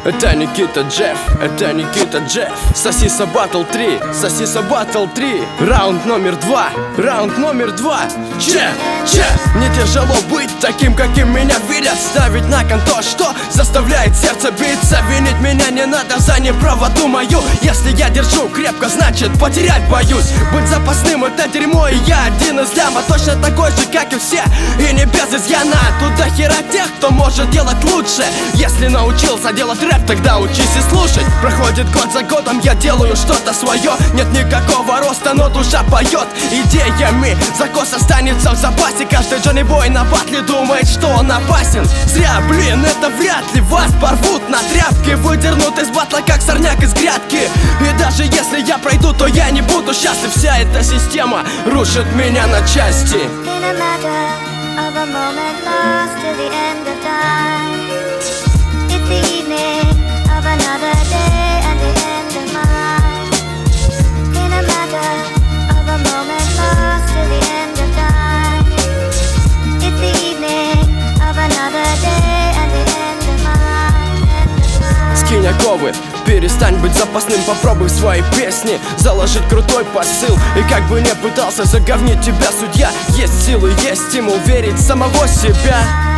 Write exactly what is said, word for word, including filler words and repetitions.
Это Никита Джефф, это Никита Джефф. Сосиса Батл три, Сосиса Батл три. Раунд номер два, раунд номер два. Че, че, мне тяжело быть таким, каким меня видят. Ставить на кон то, что заставляет сердце биться. Винить меня не надо за неправоту мою. Если я держу крепко, значит потерять боюсь. Быть запасным — это дерьмо, и я один из ляма. Точно такой же, как и все, и не без изъяна. Туда хера тех, кто может делать лучше. Если научился делать рэп, тогда учись и слушать. Проходит год за годом, я делаю что-то свое. Нет никакого роста, но душа поет идеями. Закос останется в запасе. Каждый Джонни Бой на батле думает, что он опасен. Зря, блин, это вряд ли. Вас порвут на тряпки, выдернут из батла, как сорняк из грядки. И даже если я пройду, то я не буду счастлив. Вся эта система рушит меня на части. Of a moment lost to the end of time. It's the evening of another day and the end of my life. In a matter of a moment lost to the end of time. It's the evening of another day and the end of my life. Скинь оковы, перестань быть запасным, попробуй в своей песни заложить крутой посыл. И как бы не пытался заговнить тебя судья, есть силы, есть стимул верить в самого себя.